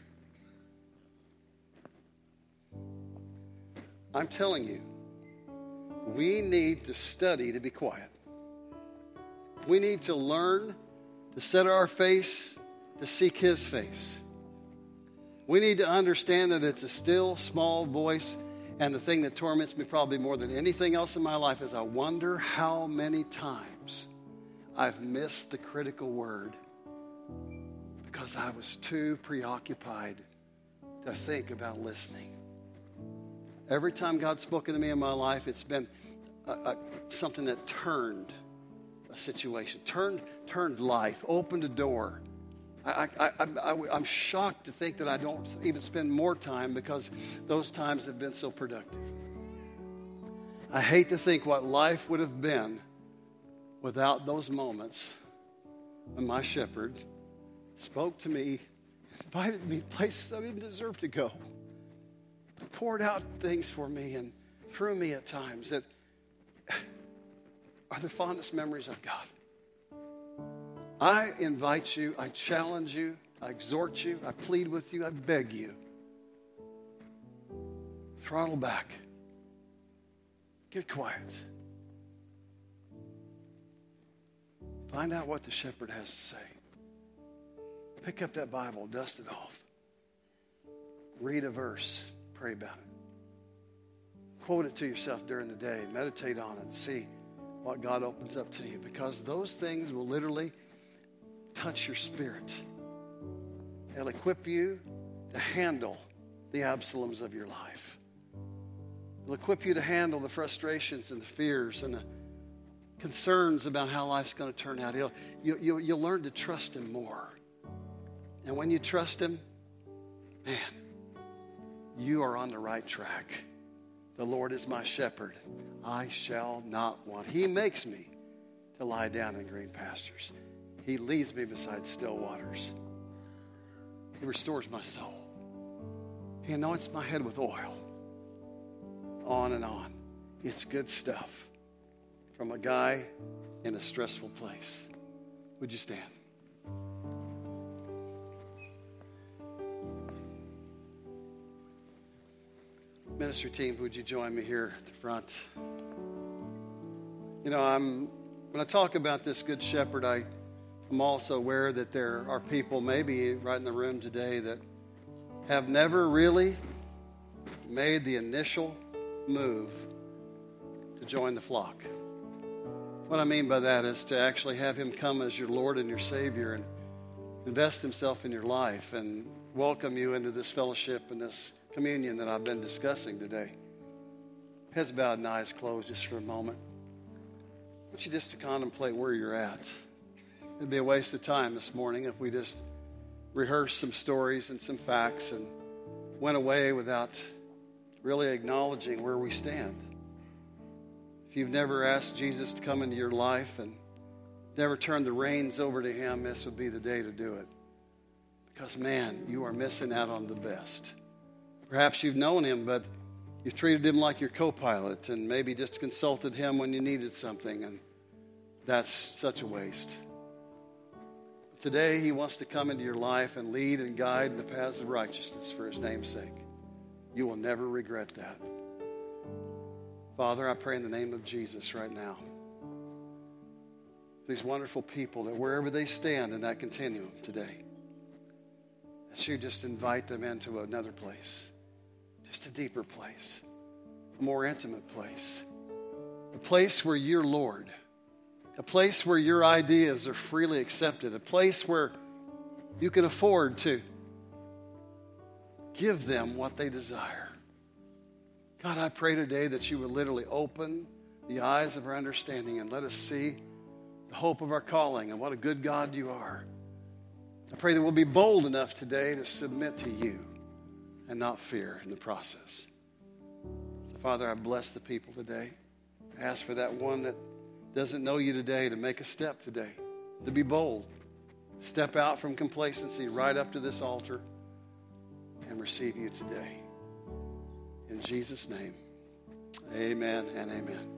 I'm telling you, we need to study to be quiet. We need to learn to set our face to seek his face. We need to understand that it's a still, small voice. And the thing that torments me probably more than anything else in my life is I wonder how many times I've missed the critical word because I was too preoccupied to think about listening. Every time God's spoken to me in my life, it's been a, a, something that turned a situation, turned turned life, opened a door. I, I, I, I, I'm shocked to think that I don't even spend more time because those times have been so productive. I hate to think what life would have been without those moments when my shepherd spoke to me, invited me to places I didn't deserve to go, poured out things for me and through me at times that are the fondest memories I've got. I invite you, I challenge you, I exhort you, I plead with you, I beg you. Throttle back. Get quiet. Find out what the shepherd has to say. Pick up that Bible, dust it off. Read a verse, pray about it. Quote it to yourself during the day, meditate on it, and see what God opens up to you, because those things will literally touch your spirit. They'll equip you to handle the Absaloms of your life. They'll equip you to handle the frustrations and the fears and the concerns about how life's going to turn out. He'll, you, you, you'll learn to trust him more. And when you trust him, man, you are on the right track. The Lord is my shepherd. I shall not want. He makes me to lie down in green pastures. He leads me beside still waters. He restores my soul. He anoints my head with oil. On and on. It's good stuff from a guy in a stressful place. Would you stand? Ministry team, would you join me here at the front? You know, I'm when I talk about this good shepherd, I I'm also aware that there are people maybe right in the room today that have never really made the initial move to join the flock. What I mean by that is to actually have him come as your Lord and your Savior and invest himself in your life and welcome you into this fellowship and this communion that I've been discussing today. Heads bowed and eyes closed just for a moment. I want you just to contemplate where you're at. It'd be a waste of time this morning if we just rehearsed some stories and some facts and went away without really acknowledging where we stand. If you've never asked Jesus to come into your life and never turned the reins over to him, this would be the day to do it. Because, man, you are missing out on the best. Perhaps you've known him, but you've treated him like your co-pilot and maybe just consulted him when you needed something, and that's such a waste. Today, he wants to come into your life and lead and guide in the paths of righteousness for his name's sake. You will never regret that. Father, I pray in the name of Jesus right now, these wonderful people, that wherever they stand in that continuum today, that you just invite them into another place, just a deeper place, a more intimate place, a place where you're Lord, a place where your ideas are freely accepted, a place where you can afford to give them what they desire. God, I pray today that you would literally open the eyes of our understanding and let us see the hope of our calling and what a good God you are. I pray that we'll be bold enough today to submit to you and not fear in the process. So, Father, I bless the people today. I ask for that one that doesn't know you today to make a step today, to be bold. Step out from complacency right up to this altar and receive you today. In Jesus' name, amen and amen.